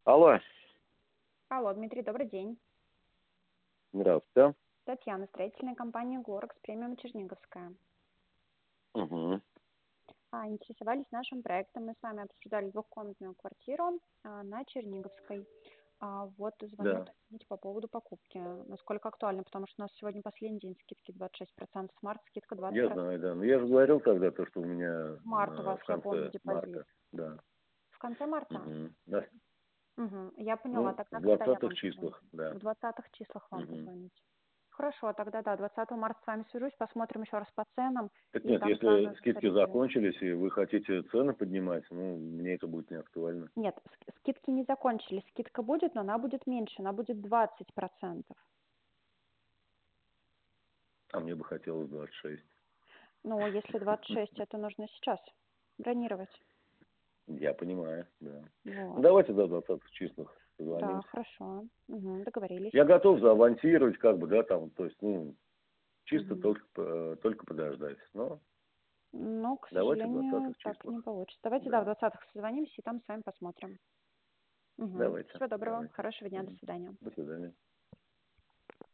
Алло, Алло, Дмитрий, добрый день. здравствуйте. Татьяна, строительная компания «Горекс», премиум Черниговская. Угу. Интересовались нашим проектом. Мы с вами обсуждали двухкомнатную квартиру на Черниговской. Вот звоню Да. уточнить по поводу покупки. Насколько актуально, потому что у нас сегодня последний день скидки 26%, с марта скидка 20%. Я знаю, да. Но я же говорил тогда, то, что у меня Март у вас, в я помню, конце депозит. марта. Да. В конце марта? Угу. Да. Угу, я поняла. Ну, Тогда в когда я 20-х вам позвоню? числах, да. В 20-х числах вам Угу. позвонить. Хорошо, тогда да, 20 марта с вами свяжусь, посмотрим еще раз по ценам. Так И нет, там сразу если же скидки сориентируюсь. закончились, и вы хотите цены поднимать, ну, мне это будет не актуально. Нет, скидки не закончились. Скидка будет, но она будет меньше, она будет 20%. А мне бы хотелось 26. Ну, если 26, это нужно сейчас бронировать. Я понимаю, да. Ну, Вот. давайте до 20-х числах Да, созвонимся. хорошо. Угу, договорились. Я готов заавансировать, как бы, да, там, то есть, ну, чисто Угу. только подождать. Но Но, к давайте в сожалению, 20-х так не числах. получится. Давайте, да, в Да. 20-х созвонимся и там с вами посмотрим. Угу. Давайте. Всего доброго, Давайте. хорошего дня, до Мгм. свидания. До свидания.